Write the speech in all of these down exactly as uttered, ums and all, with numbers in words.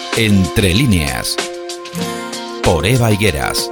Entre líneas, por Eva Higueras.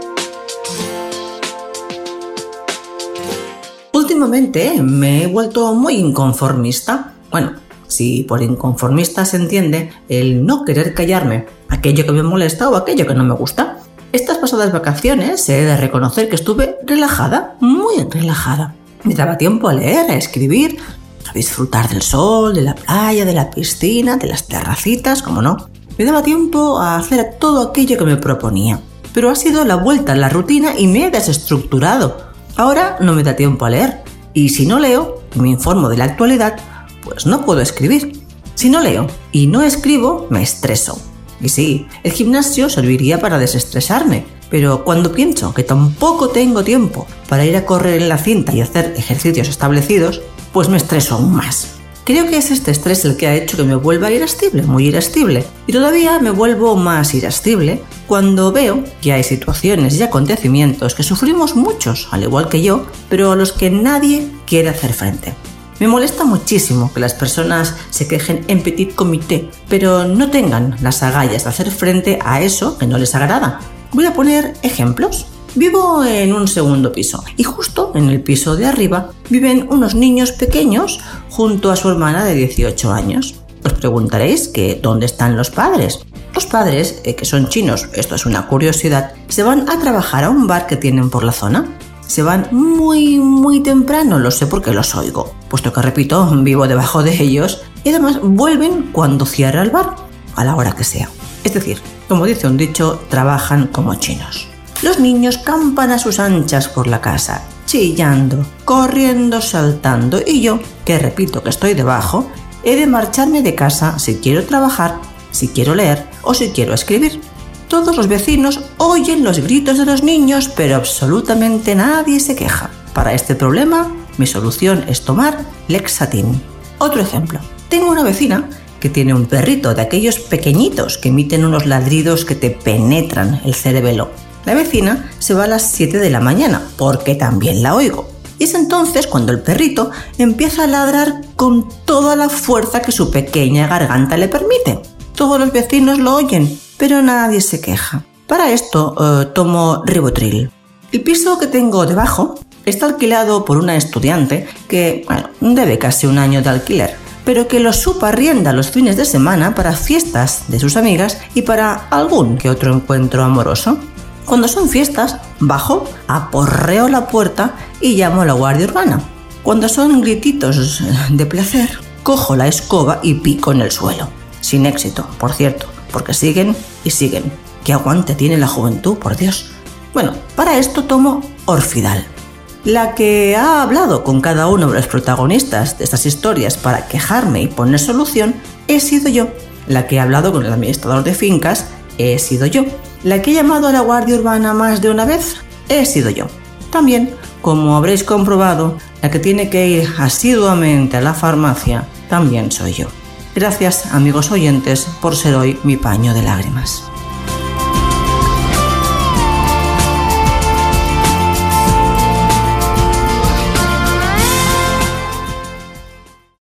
Últimamente me he vuelto muy inconformista. Bueno, si por inconformista se entiende el no querer callarme aquello que me molesta o aquello que no me gusta. Estas pasadas vacaciones he de reconocer que estuve relajada, muy relajada. Me daba tiempo a leer, a escribir, a disfrutar del sol, de la playa, de la piscina, de las terracitas, como no. Me daba tiempo a hacer todo aquello que me proponía. Pero ha sido la vuelta a la rutina y me he desestructurado. Ahora no me da tiempo a leer. Y si no leo y me informo de la actualidad, pues no puedo escribir. Si no leo y no escribo, me estreso. Y sí, el gimnasio serviría para desestresarme, pero cuando pienso que tampoco tengo tiempo para ir a correr en la cinta y hacer ejercicios establecidos, pues me estreso aún más. Creo que es este estrés el que ha hecho que me vuelva irascible, muy irascible. Y todavía me vuelvo más irascible cuando veo que hay situaciones y acontecimientos que sufrimos muchos, al igual que yo, pero a los que nadie quiere hacer frente. Me molesta muchísimo que las personas se quejen en petit comité, pero no tengan las agallas de hacer frente a eso que no les agrada. Voy a poner ejemplos. Vivo en un segundo piso y justo en el piso de arriba viven unos niños pequeños junto a su hermana de dieciocho años. Os preguntaréis que ¿dónde están los padres? Los padres, eh, que son chinos, esto es una curiosidad, se van a trabajar a un bar que tienen por la zona. Se van muy, muy temprano, lo sé porque los oigo, puesto que, repito, vivo debajo de ellos y además vuelven cuando cierra el bar, a la hora que sea. Es decir, como dice un dicho, trabajan como chinos. Los niños campan a sus anchas por la casa, chillando, corriendo, saltando, y yo, que repito que estoy debajo, he de marcharme de casa si quiero trabajar, si quiero leer o si quiero escribir. Todos los vecinos oyen los gritos de los niños, pero absolutamente nadie se queja. Para este problema, mi solución es tomar Lexatin. Otro ejemplo. Tengo una vecina que tiene un perrito de aquellos pequeñitos que emiten unos ladridos que te penetran el cerebelo. La vecina se va a las siete de la mañana, porque también la oigo. Y es entonces cuando el perrito empieza a ladrar con toda la fuerza que su pequeña garganta le permite. Todos los vecinos lo oyen, pero nadie se queja. Para esto eh, tomo Rivotril. El piso que tengo debajo está alquilado por una estudiante que, bueno, debe casi un año de alquiler, pero que lo subarrienda los fines de semana para fiestas de sus amigas y para algún que otro encuentro amoroso. Cuando son fiestas, bajo, aporreo la puerta y llamo a la guardia urbana. Cuando son grititos de placer, cojo la escoba y pico en el suelo. Sin éxito, por cierto, porque siguen y siguen. ¡Qué aguante tiene la juventud, por Dios! Bueno, para esto tomo Orfidal. La que ha hablado con cada uno de los protagonistas de estas historias para quejarme y poner solución he sido yo. La que ha hablado con el administrador de fincas he sido yo. La que ha llamado a la guardia urbana más de una vez he sido yo. También, como habréis comprobado, la que tiene que ir asiduamente a la farmacia también soy yo. Gracias, amigos oyentes, por ser hoy mi paño de lágrimas.